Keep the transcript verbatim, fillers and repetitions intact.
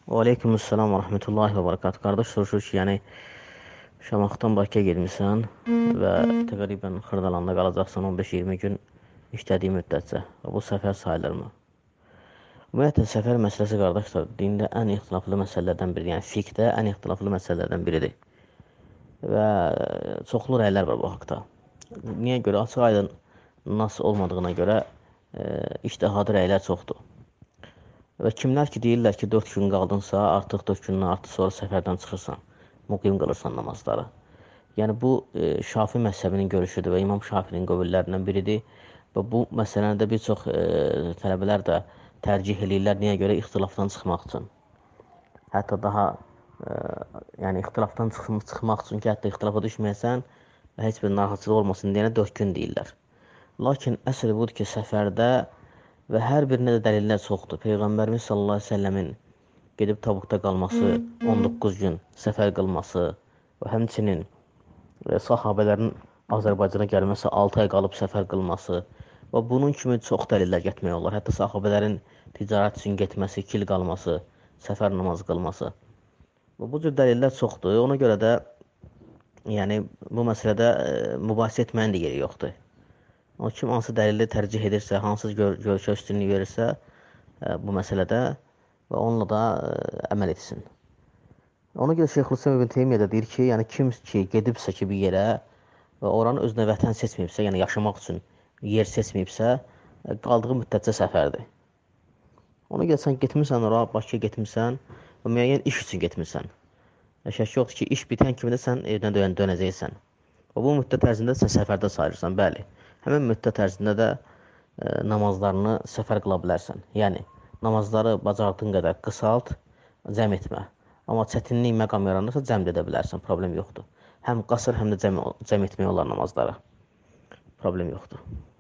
Və aleykümüssalam və rəhmətullahi və barakatuhu. Qardaş soruşur ki, yəni Şamaxıdan Bakıya gelmişsən və təqribən Xırdalanda qalacaqsan on beş iyirmi gün işlədiyi müddətcə. Və bu səfər sayılırmı? Ümumiyyətlə, səfər məsələsi qardaşlar, dində ən ixtilaflı məsələlərdən biridir. Yəni fiqhdə ən ixtilaflı məsələlərdən biridir. Və çoxlu rəylər var bu haqda. Niyə görə? Açıq aydın nas olmadığına görə e, ictihadi rəylər çoxdur. Və kimlər ki, deyirlər ki, dörd gün qaldınsa, artıq dörd gündən artıq sonra səfərdən çıxırsan, müqim qılırsan namazları. Yəni, bu, e, Şafi məzhəbinin görüşüdür və İmam Şafinin qövüllərindən biridir. Və bu məsələni də bir çox e, tələbələr də tərcih edirlər. Niyə görə? İxtilafdan çıxmaq üçün. Hətta daha, e, yəni, ixtilafdan çıx çıxmaq üçün ki, hətta ixtilafa düşməyəsən və heç bir narahatçılıq olmasın deyənə dörd gün deyirlər. Lakin əsl budur ki, səfərdə və hər birində də dəlillər çoxdur. Peyğəmbərimiz sallallahu əleyhi və səlləmin gedib Tabukda qalması, on doqquz gün səfər qılması və həmçinin e, sahabələrin Azərbaycana gəlməsi, altı ay qalıb səfər qılması və bunun kimi çox dəlillər getmək olar. Hətta sahabələrin ticarət üçün getməsi, kil qalması, səfər namazı qılması. Və bu cür dəlillər çoxdur. Ona görə də yəni bu məsələdə e, mübahisə etməyin də yeri yoxdur. O kim hansı dəlili tərcih edirsə, hansı gör görüşə üstünlük verirsə e, bu məsələdə və onunla da e, əməl etsin. Ona görə Şeyxülislam İbn Teymiyyə də deyir ki, yəni kim ki gedibsə ki bir yerə və oranı özünə vətən seçməyibsə, yəni yaşamaq üçün yer seçməyibsə, e, qaldığı müddətcə səfərdir. Ona görə sən getmirsən ora, Bakıya getmirsən və müəyyən iş üçün getmirsən. Şək yoxdur ki, iş bitən kimi də sən evdən dön dönəcəksən. Və bu müddət ərzində sən səfərdə sayırsan, bəli. Həmin müddət ərzində də e, namazlarını səfər qıla bilərsən. Yəni, namazları bacardığın qədər qısalt, cəm etmə. Amma çətinlik məqam yaranırsa, cəm edə bilərsən, problem yoxdur. Həm qasır, həm də cəm, cəm etmək olar namazlara. Problem yoxdur.